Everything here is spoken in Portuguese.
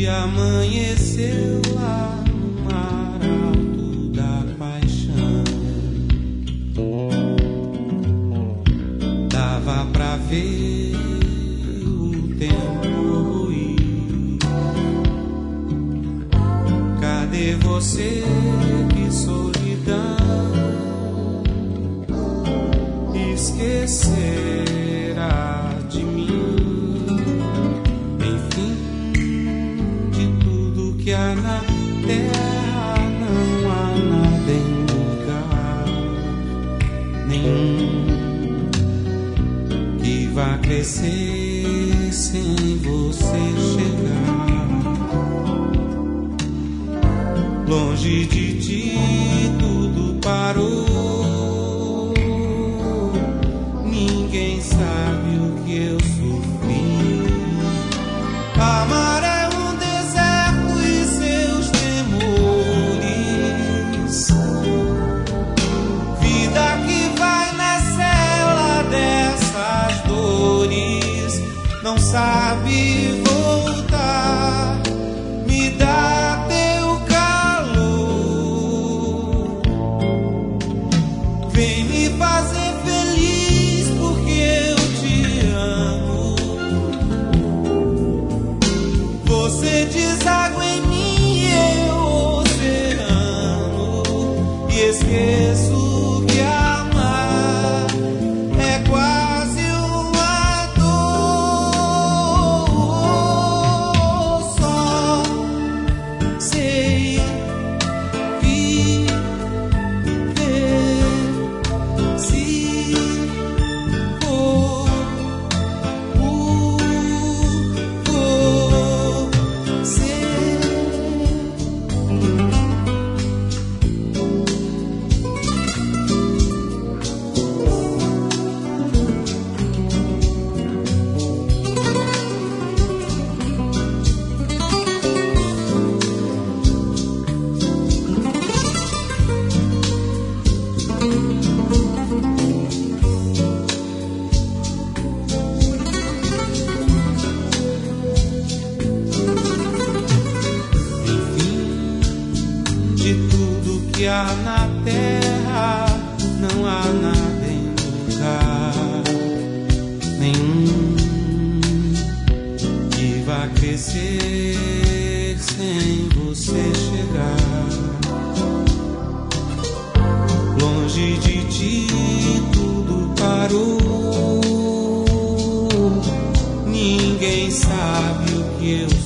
que amanheceu lá no mar alto da paixão. Dava pra ver o tempo ruir. Cadê você, que solidão esquecerá de mim? Enfim, de tudo que há na terra, não há nada em lugar nenhum que vá crescer sem você chegar. Longe de ti tudo parou. Ninguém sabe o que eu sofri. Amar é um deserto e seus temores. Vida que vai na cela dessas dores. Não sabe voltar. Me dá teu calor. Vem me fazer feliz porque eu te amo. Você deságua em mim e eu oceano. E esqueço que amar é quase uma dor. Só sei viver se for por você. De tudo que há na terra, não há nada em lugar nenhum que vá crescer sem você chegar. Longe de ti tudo parou. Ninguém sabe o que eu